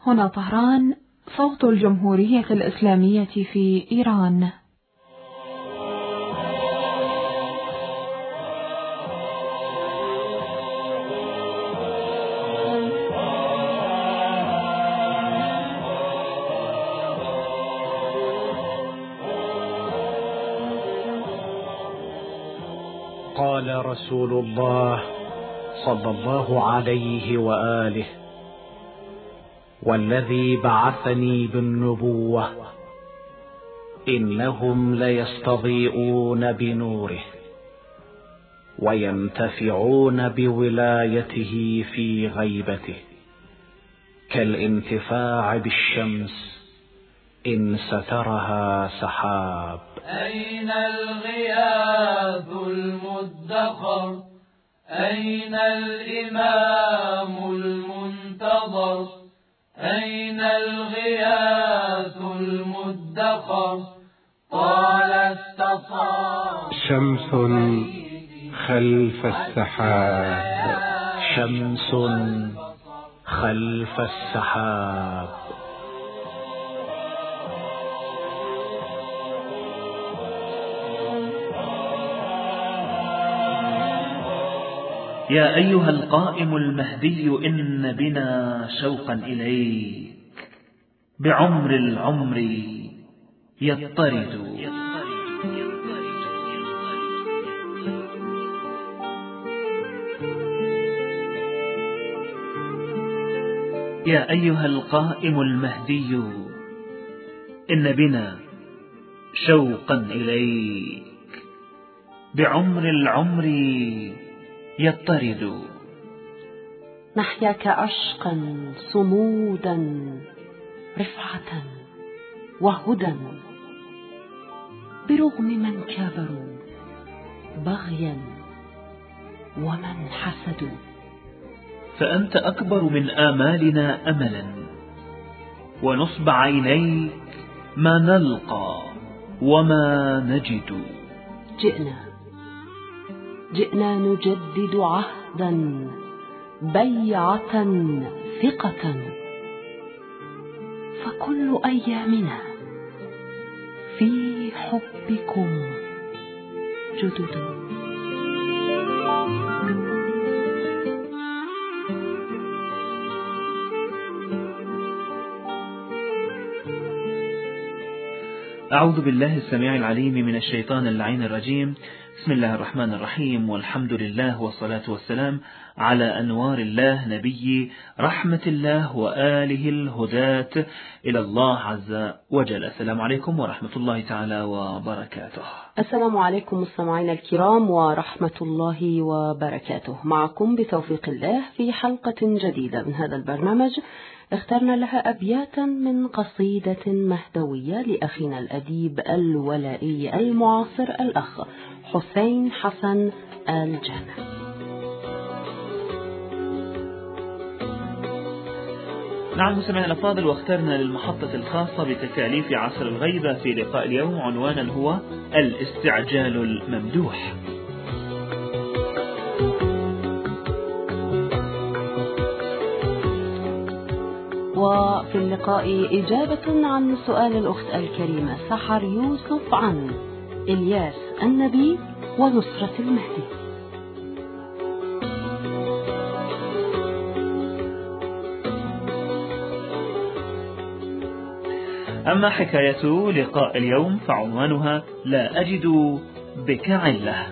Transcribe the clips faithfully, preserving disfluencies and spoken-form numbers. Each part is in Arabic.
هنا طهران، صوت الجمهورية الإسلامية في إيران. قال رسول الله صلى الله عليه وآله: والذي بعثني بالنبوة إنهم ليستضيئون بنوره وينتفعون بولايته في غيبته كالانتفاع بالشمس إن سترها سحاب. أين الغياث المدخر؟ أين الإمام المنتظر؟ أين الغياث المدخر؟ طال استصار شمس خلف السحاب، شمس خلف السحاب. يا أيها القائم المهدي إن بنا شوقا إليك بعمر العمر يضطرد. يا أيها القائم المهدي إن بنا شوقا إليك بعمر العمر يضطرد. نحياك عشقا صمودا رفعة وهدى برغم من كابروا بغيا ومن حسدوا. فأنت أكبر من آمالنا أملا، ونصب عينيك ما نلقى وما نجد. جئنا جئنا نجدد عهدا بيعة ثقة، فكل أيامنا في حبكم جدد. أعوذ بالله السميع العليم من الشيطان اللعين الرجيم. بسم الله الرحمن الرحيم، والحمد لله والصلاة والسلام على أنوار الله نبي رحمة الله وآله الهداة إلى الله عز وجل. السلام عليكم ورحمة الله تعالى وبركاته. السلام عليكم مستمعينا الكرام ورحمة الله وبركاته. معكم بتوفيق الله في حلقة جديدة من هذا البرنامج اخترنا لها أبياتا من قصيدة مهدوية لأخينا الأديب الولائي المعاصر الأخ حسين حسن الجنة. نعم مستمعينا الأفاضل، واخترنا للمحطة الخاصة بتكاليف عصر الغيبة في لقاء اليوم عنوانا هو الاستعجال الممدوح. وفي اللقاء إجابة عن سؤال الأخت الكريمة سحر يوسف عن إلياس النبي ونصرة المهدي. أما حكاية لقاء اليوم فعنوانها لا أجد بك علة.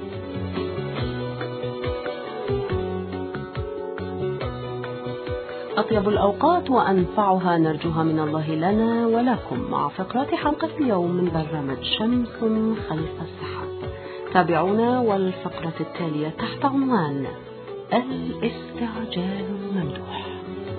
أطيب الأوقات وأنفعها نرجوها من الله لنا ولكم مع فقرات حلقة اليوم من برنامج شمس خلف السحاب. تابعونا والفقرة التالية تحت عنوان الاستعجال الممدوح.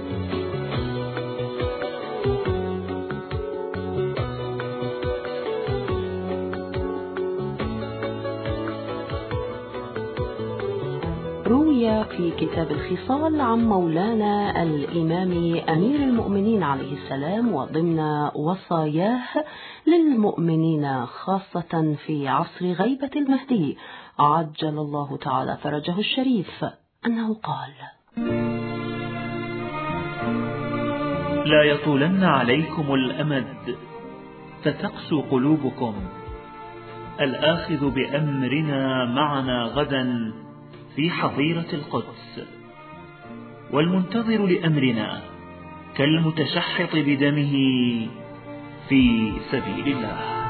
روي في كتاب الخصال عن مولانا الإمام أمير المؤمنين عليه السلام وضمن وصاياه للمؤمنين خاصة في عصر غيبة المهدي عجل الله تعالى فرجه الشريف أنه قال: لا يطولن عليكم الأمد فتقسو قلوبكم، الآخذ بأمرنا معنا غدا في حظيرة القدس، والمنتظر لأمرنا كالمتشحط بدمه في سبيل الله.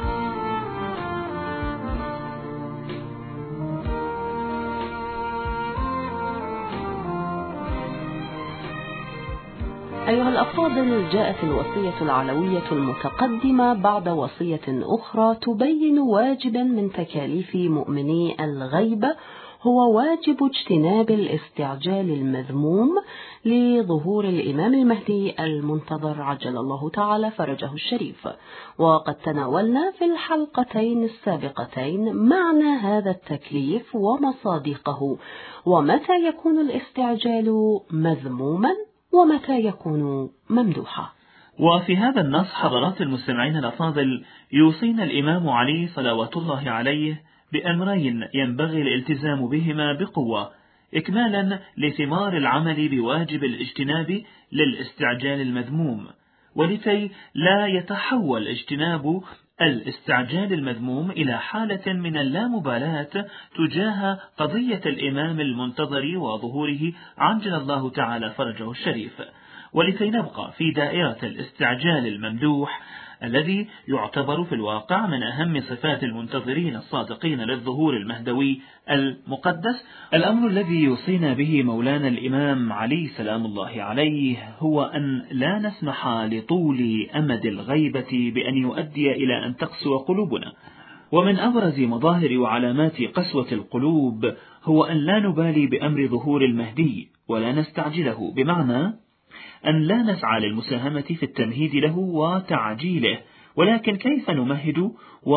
أيها الأفاضل، جاءت الوصية العلوية المتقدمة بعد وصية أخرى تبين واجبا من تكاليف مؤمني الغيبة، هو واجب اجتناب الاستعجال المذموم لظهور الإمام المهدي المنتظر عجل الله تعالى فرجه الشريف. وقد تناولنا في الحلقتين السابقتين معنى هذا التكليف ومصادقه، ومتى يكون الاستعجال مذموما ومتى يكون ممدوحا. وفي هذا النص حضرات المستمعين الأفاضل، يوصينا الإمام علي صلوات الله عليه بأمرين ينبغي الالتزام بهما بقوة، إكمالا لثمار العمل بواجب الاجتناب للاستعجال المذموم، ولكي لا يتحول اجتناب الاستعجال المذموم إلى حالة من اللامبالاة تجاه قضية الإمام المنتظر وظهوره عجل الله تعالى فرجه الشريف، ولكي نبقى في دائرة الاستعجال الممدوح الذي يعتبر في الواقع من أهم صفات المنتظرين الصادقين للظهور المهدوي المقدس. الأمر الذي يوصينا به مولانا الإمام علي سلام الله عليه هو أن لا نسمح لطول أمد الغيبة بأن يؤدي إلى أن تقسو قلوبنا. ومن أبرز مظاهر وعلامات قسوة القلوب هو أن لا نبالي بأمر ظهور المهدي ولا نستعجله، بمعنى أن لا نسعى للمساهمة في التمهيد له وتعجيله، ولكن كيف نمهد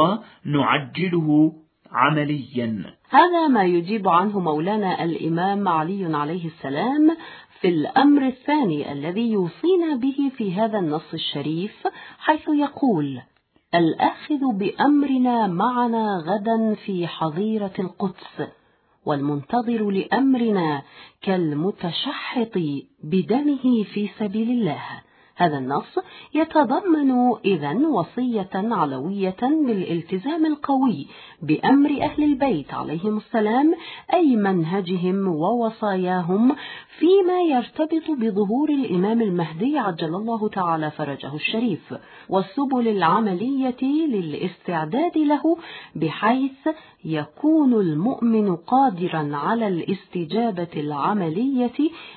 ونعجله عمليا. هذا ما يجيب عنه مولانا الإمام علي عليه السلام في الأمر الثاني الذي يوصينا به في هذا النص الشريف، حيث يقول: الآخذ بأمرنا معنا غدا في حظيرة القدس، والمنتظر لأمرنا كالمتشحط بدمه في سبيل الله. هذا النص يتضمن إذن وصية علوية بالالتزام القوي بأمر أهل البيت عليهم السلام، أي منهجهم ووصاياهم فيما يرتبط بظهور الإمام المهدي عجل الله تعالى فرجه الشريف، والسبل العملية للاستعداد له، بحيث يكون المؤمن قادرا على الاستجابة العملية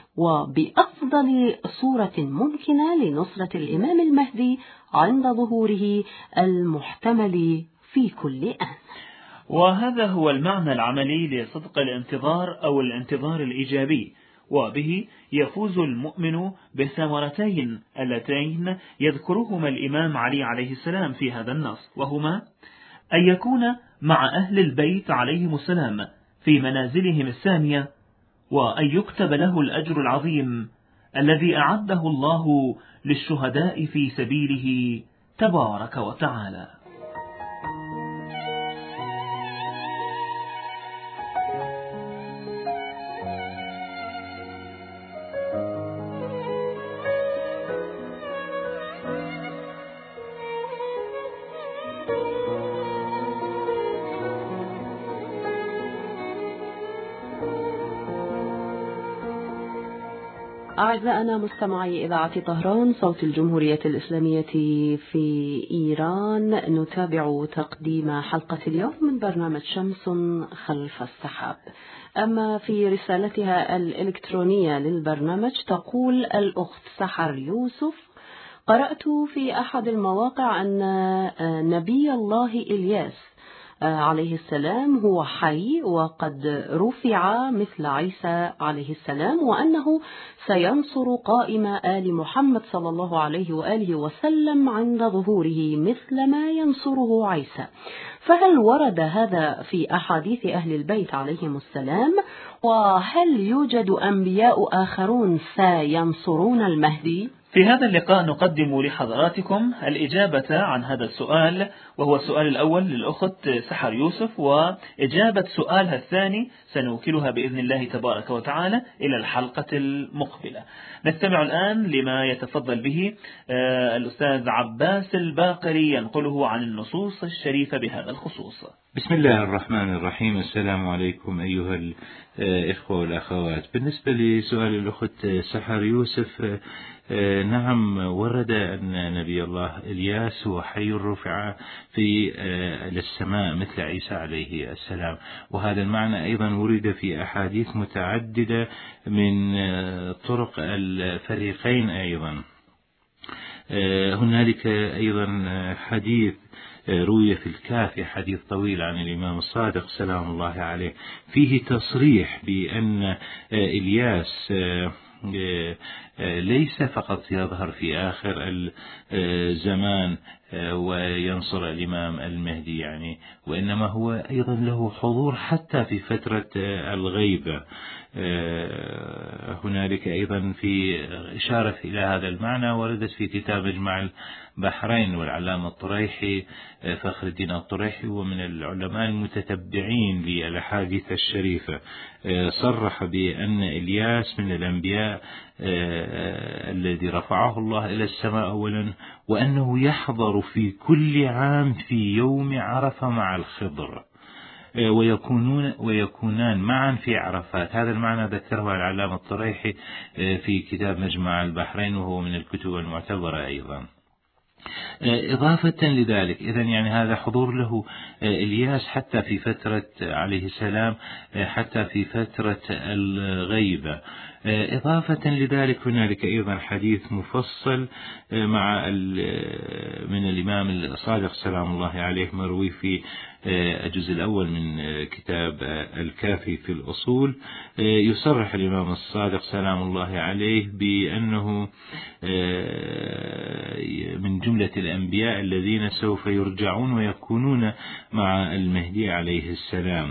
وبأفضل صورة ممكنة لنصرة الإمام المهدي عند ظهوره المحتمل في كل آن. وهذا هو المعنى العملي لصدق الانتظار أو الانتظار الإيجابي، وبه يفوز المؤمن بالثمرتين اللتين يذكرهما الإمام علي عليه السلام في هذا النص، وهما أن يكون مع أهل البيت عليهم السلام في منازلهم السامية، وأن يكتب له الأجر العظيم الذي أعده الله للشهداء في سبيله تبارك وتعالى. أعزائنا مستمعي إذاعة طهران صوت الجمهورية الإسلامية في إيران، نتابع تقديم حلقة اليوم من برنامج شمس خلف السحاب. أما في رسالتها الإلكترونية للبرنامج تقول الأخت سحر يوسف: قرأت في أحد المواقع أن نبي الله إلياس عليه السلام هو حي وقد رفع مثل عيسى عليه السلام، وأنه سينصر قائم آل محمد صلى الله عليه وآله وسلم عند ظهوره مثل ما ينصره عيسى، فهل ورد هذا في أحاديث أهل البيت عليهم السلام؟ وهل يوجد أنبياء آخرون سينصرون المهدي؟ في في هذا اللقاء نقدم لحضراتكم الإجابة عن هذا السؤال، وهو السؤال الأول للأخت سحر يوسف، وإجابة سؤالها الثاني سنوكلها بإذن الله تبارك وتعالى إلى الحلقة المقبلة. نستمع الآن لما يتفضل به الأستاذ عباس الباقري ينقله عن النصوص الشريفة بهذا الخصوص. بسم الله الرحمن الرحيم. السلام عليكم أيها الإخوة والأخوات. بالنسبة لسؤال الأخت سحر يوسف، نعم ورد أن نبي الله إلياس هو حي رفع في السماء مثل عيسى عليه السلام، وهذا المعنى أيضا ورد في أحاديث متعددة من طرق الفريقين. أيضا هنالك أيضا حديث روي في الكافي، حديث طويل عن الإمام الصادق سلام الله عليه، فيه تصريح بأن إلياس ليس فقط يظهر في آخر الزمان وينصر الإمام المهدي يعني، وإنما هو أيضا له حضور حتى في فترة الغيبة. هنالك أيضا في إشارة إلى هذا المعنى وردت في كتاب مجمع البحرين، والعلامة الطريحي فخر الدين الطريحي ومن العلماء المتتبعين للأحاديث الشريفة صرح بأن إلياس من الأنبياء الذي رفعه الله إلى السماء أولا، وأنه يحضر في كل عام في يوم عرفة مع الخضر، ويكونون ويكونان معا في عرفات. هذا المعنى ذكره العلامة الطريحي في كتاب مجمع البحرين، وهو من الكتب المعتبرة أيضا. إضافة لذلك إذن يعني هذا حضور له إلياس حتى في فترة عليه السلام، حتى في فترة الغيبة. إضافة لذلك هنالك أيضا حديث مفصل مع من الإمام الصادق سلام الله عليه مروي في الجزء الأول من كتاب الكافي في الأصول، يصرح الإمام الصادق سلام الله عليه بأنه من جملة الأنبياء الذين سوف يرجعون ويكونون مع المهدي عليه السلام.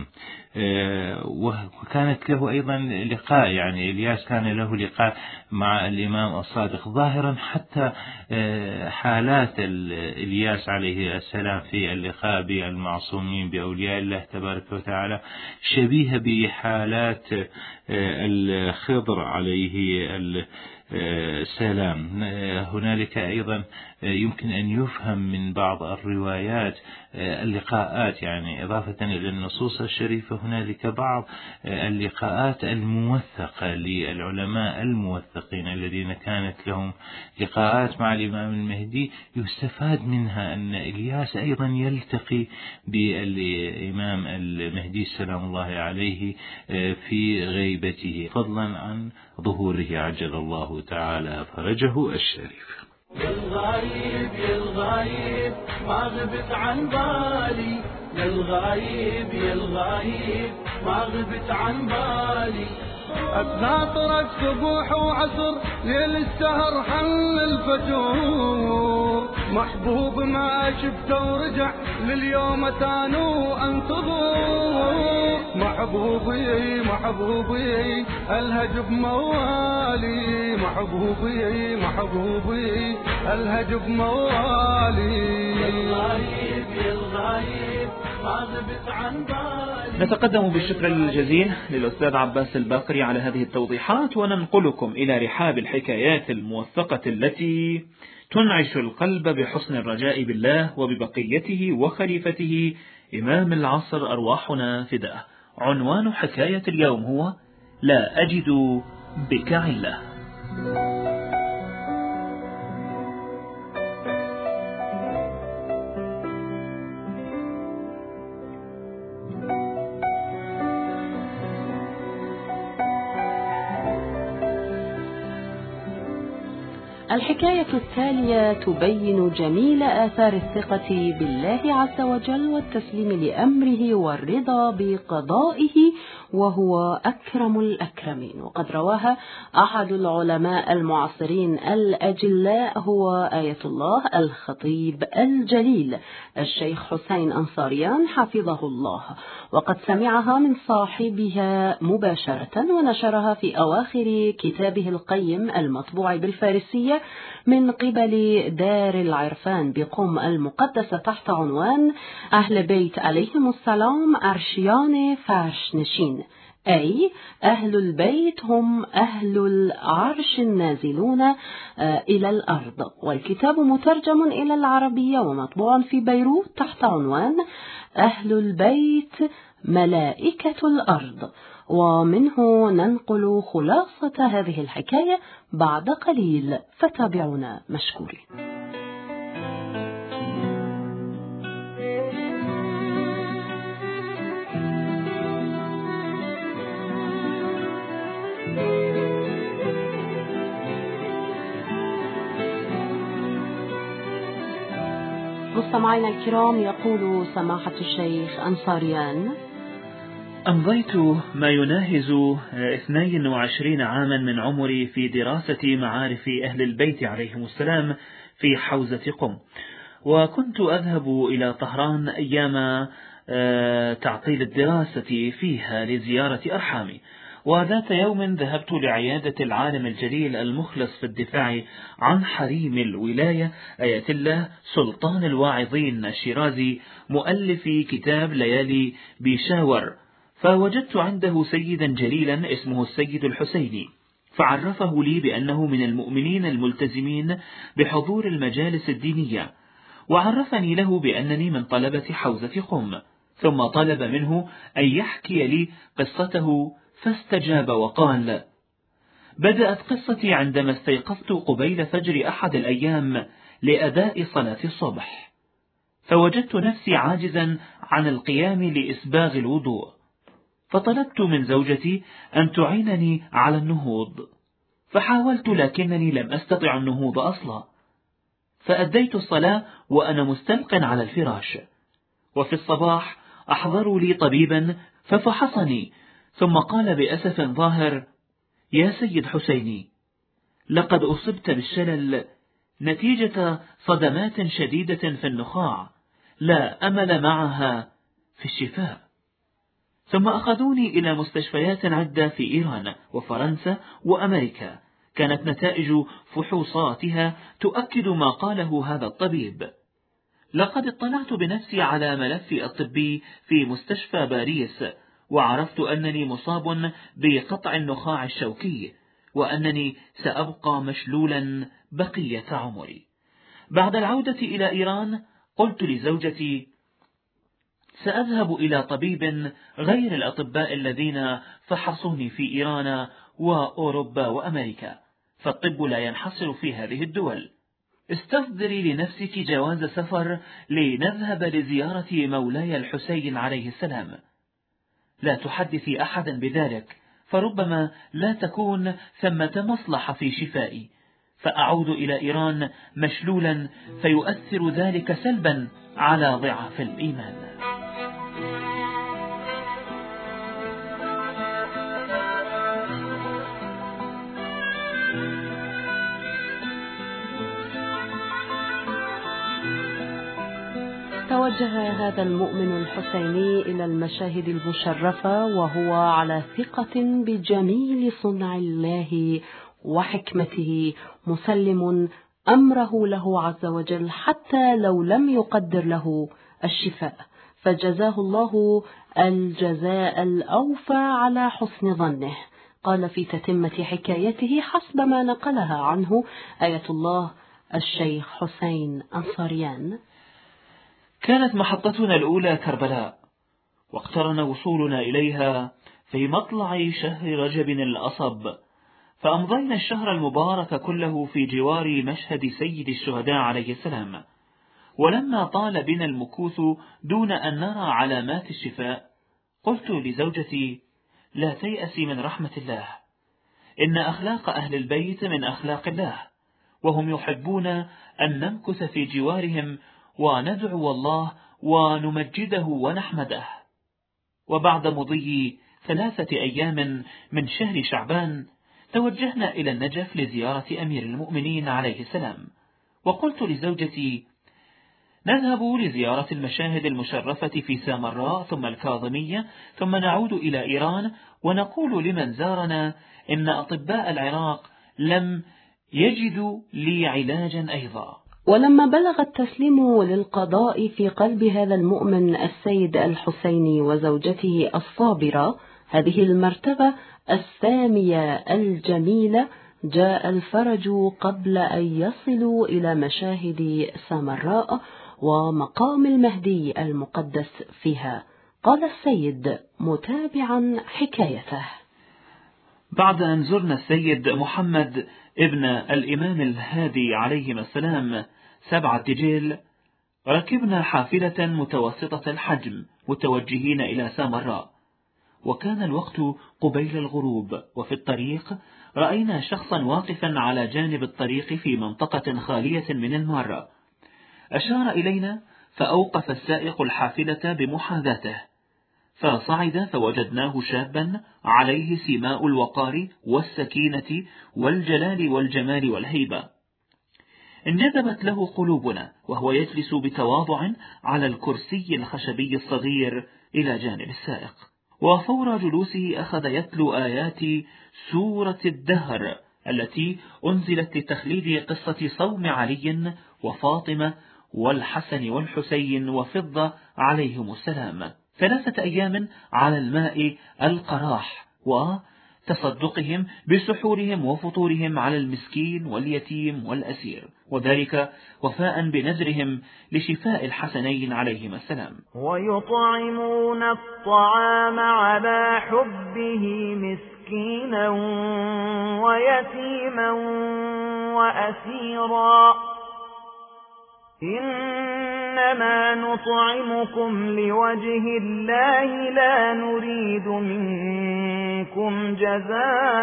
وكانت له أيضا لقاء، يعني إلياس كان له لقاء مع الإمام الصادق، ظاهرا حتى حالات إلياس عليه السلام في اللقاء بالمعصومين بأولياء الله تبارك وتعالى شبيهة بحالات الخضر عليه السلام. هنالك أيضا يمكن أن يفهم من بعض الروايات اللقاءات، يعني إضافة إلى النصوص الشريفة هنالك بعض اللقاءات الموثقة للعلماء الموثقين الذين كانت لهم لقاءات مع الإمام المهدي، يستفاد منها أن إلياس أيضا يلتقي بالإمام المهدي سلام الله عليه في غيبته، فضلا عن ظهوره عجل الله تعالى فرجه الشريف. يا الغايب يا الغايب ما غبت عن بالي، يا الغايب يا الغايب ما غبت عن بالي، أتناطرك صبوح وعصر ليل السهر حل الفجور، محبوب ما شفته ورجع لليوم تانو انتظر، محبوبي محبوبي الهج بموالي، محبوبي محبوبي الهج بموالي، يا الغايب يا الغايب ما غبت عن بالي. نتقدم بالشكر الجزيل للأستاذ عباس الباقري على هذه التوضيحات، وننقلكم إلى رحاب الحكايات الموثقة التي تنعش القلب بحسن الرجاء بالله وببقيته وخليفته إمام العصر أرواحنا فداه. عنوان حكاية اليوم هو لا أجد بك علة. الحكاية التالية تبين جميل آثار الثقة بالله عز وجل والتسليم لأمره والرضا بقضائه، وهو أكرم الأكرمين. وقد رواها أحد العلماء المعاصرين الأجلاء، هو آية الله الخطيب الجليل الشيخ حسين أنصاريان حفظه الله، وقد سمعها من صاحبها مباشرة ونشرها في أواخر كتابه القيم المطبوع بالفارسية الحكاية من قبل دار العرفان بقم المقدسة تحت عنوان أهل بيت عليهم السلام أرشيان فرش نشين، أي أهل البيت هم أهل العرش النازلون إلى الأرض. والكتاب مترجم إلى العربية ومطبوع في بيروت تحت عنوان أهل البيت ملائكة الأرض، ومنه ننقل خلاصة هذه الحكاية بعد قليل، فتابعونا مشكورين. مستمعينا الكرام، يقول سماحة الشيخ أنصاريان: أمضيت ما يناهز اثنين وعشرين عاما من عمري في دراسة معارف أهل البيت عليهم السلام في حوزة قم، وكنت أذهب إلى طهران أيام تعطيل الدراسة فيها لزيارة أرحامي. وذات يوم ذهبت لعيادة العالم الجليل المخلص في الدفاع عن حريم الولاية آية الله سلطان الواعظين الشيرازي مؤلف كتاب ليالي بيشاور، فوجدت عنده سيدا جليلا اسمه السيد الحسيني، فعرفه لي بأنه من المؤمنين الملتزمين بحضور المجالس الدينية، وعرفني له بأنني من طلبة حوزة قم، ثم طلب منه أن يحكي لي قصته، فاستجاب وقال: بدأت قصتي عندما استيقظت قبيل فجر أحد الأيام لأداء صلاة الصبح، فوجدت نفسي عاجزا عن القيام لإسباغ الوضوء، فطلبت من زوجتي أن تعينني على النهوض، فحاولت لكنني لم أستطع النهوض أصلا، فأديت الصلاة وأنا مستلق على الفراش. وفي الصباح أحضروا لي طبيبا ففحصني، ثم قال بأسف ظاهر: يا سيد حسيني، لقد أصبت بالشلل نتيجة صدمات شديدة في النخاع لا أمل معها في الشفاء. ثم أخذوني إلى مستشفيات عدة في إيران وفرنسا وأمريكا، كانت نتائج فحوصاتها تؤكد ما قاله هذا الطبيب. لقد اطلعت بنفسي على ملفي الطبي في مستشفى باريس، وعرفت أنني مصاب بقطع النخاع الشوكي، وأنني سأبقى مشلولا بقية عمري. بعد العودة إلى إيران قلت لزوجتي: سأذهب إلى طبيب غير الأطباء الذين فحصوني في إيران وأوروبا وأمريكا، فالطب لا ينحصر في هذه الدول. استصدري لنفسك جواز سفر لنذهب لزيارة مولاي الحسين عليه السلام. لا تحدثي أحدا بذلك، فربما لا تكون ثمة مصلحة في شفائي، فأعود إلى إيران مشلولا فيؤثر ذلك سلبا على ضعف الإيمان. توجه هذا المؤمن الحسيني إلى المشاهد المشرفة وهو على ثقة بجميل صنع الله وحكمته، مسلم أمره له عز وجل حتى لو لم يقدر له الشفاء، فجزاه الله الجزاء الأوفى على حسن ظنه. قال في تتمة حكايته حسب ما نقلها عنه آية الله الشيخ حسين أنصاريان: كانت محطتنا الأولى كربلاء، واقترن وصولنا إليها في مطلع شهر رجب الأصب، فأمضينا الشهر المبارك كله في جوار مشهد سيد الشهداء عليه السلام. ولما طال بنا المكوث دون أن نرى علامات الشفاء، قلت لزوجتي: لا تيأسي من رحمة الله، إن أخلاق أهل البيت من أخلاق الله، وهم يحبون أن نمكث في جوارهم وندعو الله ونمجده ونحمده. وبعد مضي ثلاثة أيام من شهر شعبان توجهنا إلى النجف لزيارة أمير المؤمنين عليه السلام، وقلت لزوجتي: نذهب لزيارة المشاهد المشرفة في سامراء ثم الكاظمية، ثم نعود إلى إيران ونقول لمن زارنا إن أطباء العراق لم يجد لي علاجا أيضا. ولما بلغ التسليم للقضاء في قلب هذا المؤمن السيد الحسيني وزوجته الصابرة هذه المرتبة السامية الجميلة، جاء الفرج قبل أن يصلوا إلى مشاهد سامراء ومقام المهدي المقدس فيها. قال السيد متابعا حكايته: بعد أن زرنا السيد محمد ابن الإمام الهادي عليهما السلام سبعة دجيل، ركبنا حافلة متوسطة الحجم متوجهين إلى سامراء، وكان الوقت قبيل الغروب، وفي الطريق رأينا شخصا واقفا على جانب الطريق في منطقة خالية من المارة، أشار إلينا فأوقف السائق الحافلة بمحاذاته، فصعد فوجدناه شابا عليه سماء الوقار والسكينة والجلال والجمال والهيبة، انجذبت له قلوبنا وهو يجلس بتواضع على الكرسي الخشبي الصغير إلى جانب السائق، وفور جلوسه أخذ يتلو آيات سورة الدهر التي أنزلت لتخليد قصة صوم علي وفاطمة والحسن والحسين وفضة عليهم السلام ثلاثة أيام على الماء القراح، وتصدقهم بسحورهم وفطورهم على المسكين واليتيم والأسير، وذلك وفاء بنذرهم لشفاء الحسنين عليهما السلام. ويطعمون الطعام على حبه مسكينا ويتيما وأسيرا، إنما نطعمكم لوجه الله لا نريد منكم جزاء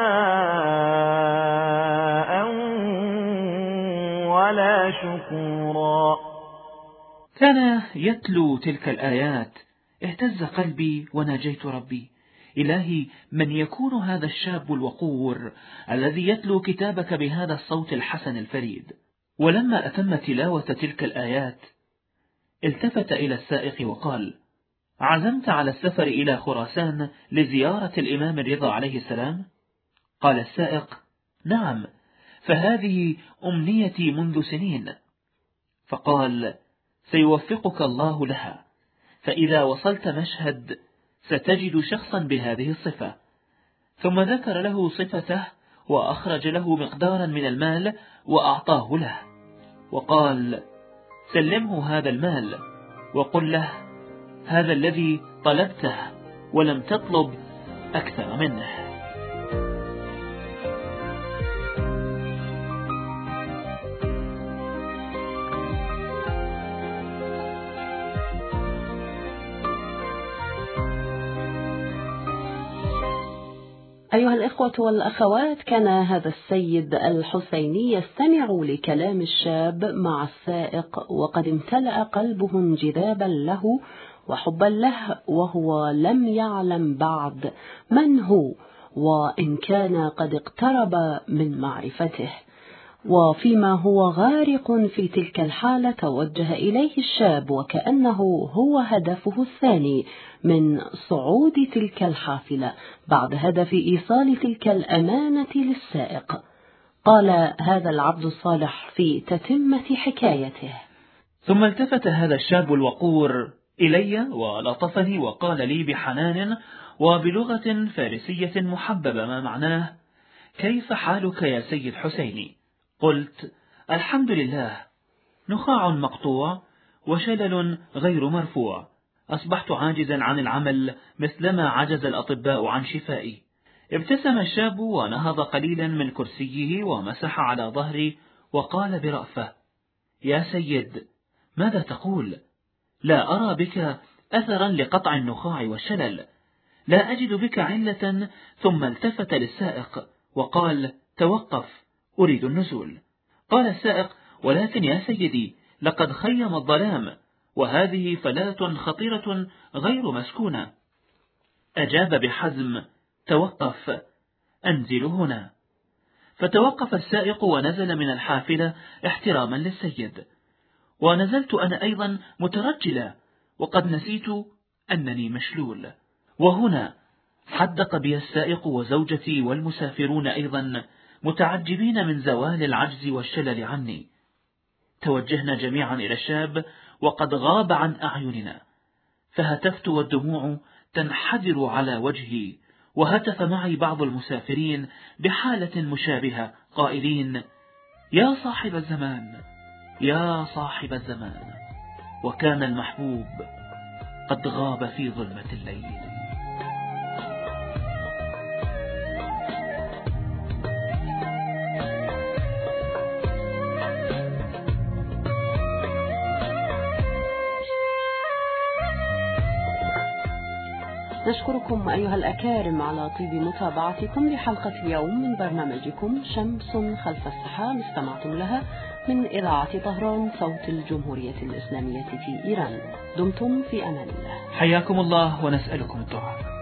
ولا شكورا. كان يتلو تلك الآيات، اهتز قلبي وناجيت ربي: إلهي، من يكون هذا الشاب الوقور الذي يتلو كتابك بهذا الصوت الحسن الفريد؟ ولما أتم تلاوة تلك الآيات التفت إلى السائق وقال: عزمت على السفر إلى خراسان لزيارة الإمام الرضا عليه السلام؟ قال السائق: نعم، فهذه أمنيتي منذ سنين. فقال: سيوفقك الله لها، فإذا وصلت مشهد ستجد شخصا بهذه الصفة. ثم ذكر له صفته وأخرج له مقدارا من المال وأعطاه له، وقال: سلمه هذا المال وقل له هذا الذي طلبته ولم تطلب أكثر منه. أيها الإخوة والأخوات، كان هذا السيد الحسيني يستمع لكلام الشاب مع السائق، وقد امتلأ قلبه انجذابا له وحبا له، وهو لم يعلم بعد من هو، وإن كان قد اقترب من معرفته. وفيما هو غارق في تلك الحالة توجه إليه الشاب وكأنه هو هدفه الثاني من صعود تلك الحافلة بعد هدف إيصال تلك الأمانة للسائق. قال هذا العبد الصالح في تتمة حكايته: ثم التفت هذا الشاب الوقور إلي ولطفني وقال لي بحنان وبلغة فارسية محببة ما معناه: كيف حالك يا سيد حسيني؟ قلت: الحمد لله، نخاع مقطوع وشلل غير مرفوع، أصبحت عاجزا عن العمل مثلما عجز الأطباء عن شفائي. ابتسم الشاب ونهض قليلا من كرسيه ومسح على ظهري وقال برأفة: يا سيد، ماذا تقول؟ لا أرى بك أثرا لقطع النخاع والشلل، لا أجد بك علة. ثم التفت للسائق وقال: توقف، أريد النزول. قال السائق: ولكن يا سيدي، لقد خيم الظلام، وهذه فلاة خطيرة غير مسكونة. أجاب بحزم: توقف، أنزل هنا. فتوقف السائق ونزل من الحافلة احتراما للسيد، ونزلت أنا أيضا مترجلا، وقد نسيت أنني مشلول. وهنا حدق بي السائق وزوجتي والمسافرون أيضا متعجبين من زوال العجز والشلل عني. توجهنا جميعا إلى الشاب وقد غاب عن أعيننا، فهتفت والدموع تنحدر على وجهي، وهتف معي بعض المسافرين بحالة مشابهة قائلين: يا صاحب الزمان، يا صاحب الزمان. وكان المحبوب قد غاب في ظلمة الليل. نشكركم أيها الأكارم على طيب متابعتكم لحلقة اليوم من برنامجكم شمس خلف السحاب، استمعتم لها من إذاعة طهران صوت الجمهورية الإسلامية في إيران. دمتم في أمان الله. حياكم الله ونسألكم الدعاء.